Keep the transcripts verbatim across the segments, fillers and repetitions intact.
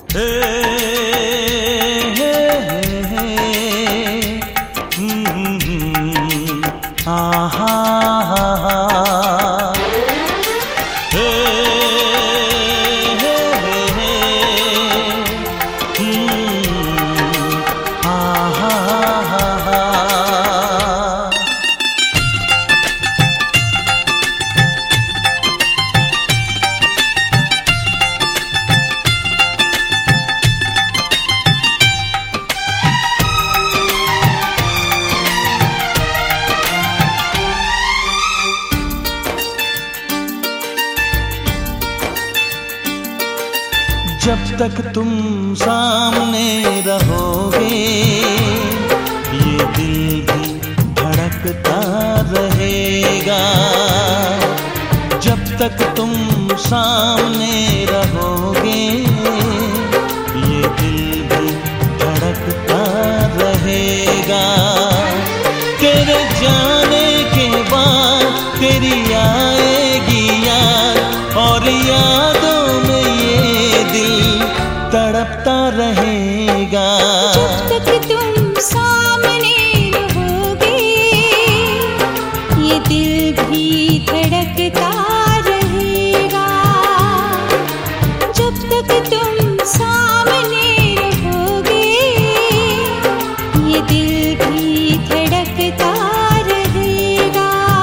हे, हे, हे, हम्म, आहा, आहा, हे, हे, हे, हम्म, आहा, आहा। जब तक तुम सामने रहोगे ये दिल भी धड़कता रहेगा। जब तक तुम सामने रहोगे ये दिल भी धड़कता रहेगा। तेरे जाने के बाद तेरी आएगी याद और यादों में ये दिल तड़पता रहेगा। जब तक तुम सामने रहोगे ये दिल भी धड़कता रहेगा। जब तक तुम सामने रहोगे ये दिल भी धड़कता रहेगा।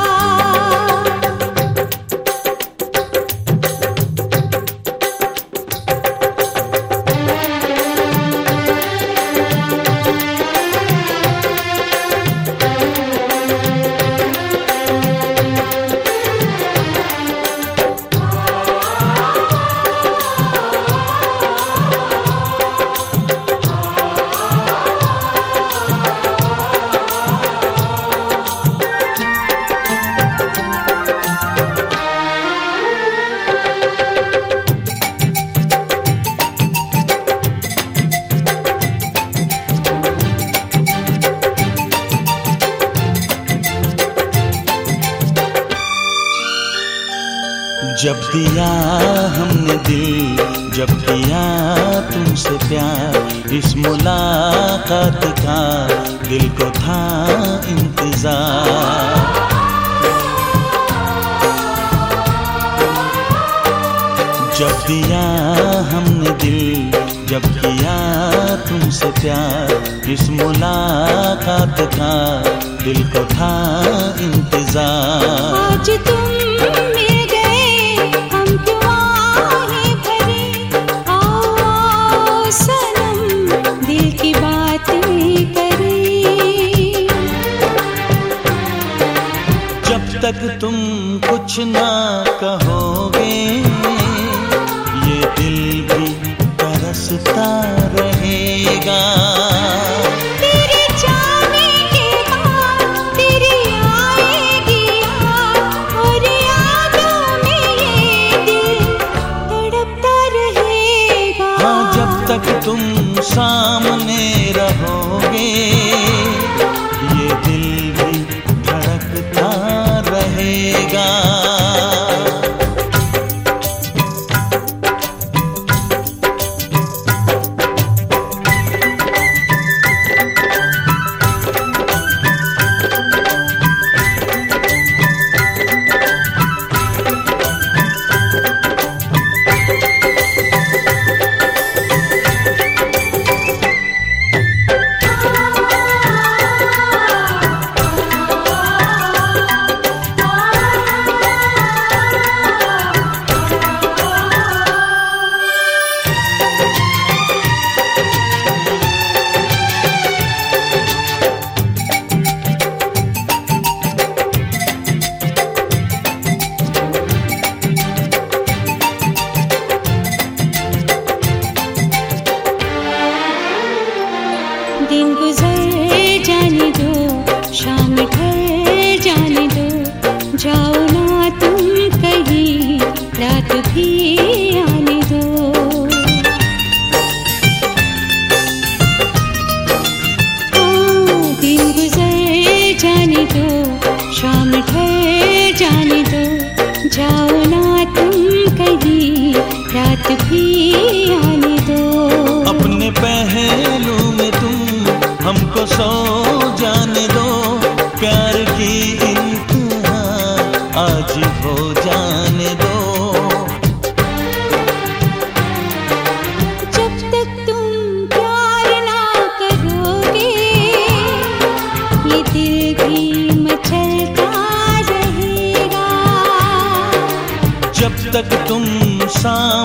जब दिया हमने दिल, जब किया तुमसे प्यार, इस मुलाकात का दिल को था इंतजार। जब दिया हमने दिल, जब किया तुमसे प्यार, इस मुलाकात का दिल को था इंतजार। आज तुम मिल गए हम क्यों आहें भरे, आओ आओ सनम दिल की बातें करें। जब तक तुम कुछ ना कहोगे ये दिल भी तरसता रहेगा। तेरे जाने के बाद तेरी आएगी याद और यादों में ये दिल तड़पता रहेगा। हाँ, जब तक तुम सामने रहोगे ये दिल भी धड़कता रहेगा। आज हो जाने दो। जब तक तुम प्यार ना करोगे ये दिल भी मचलता रहेगा। जब तक तुम सांस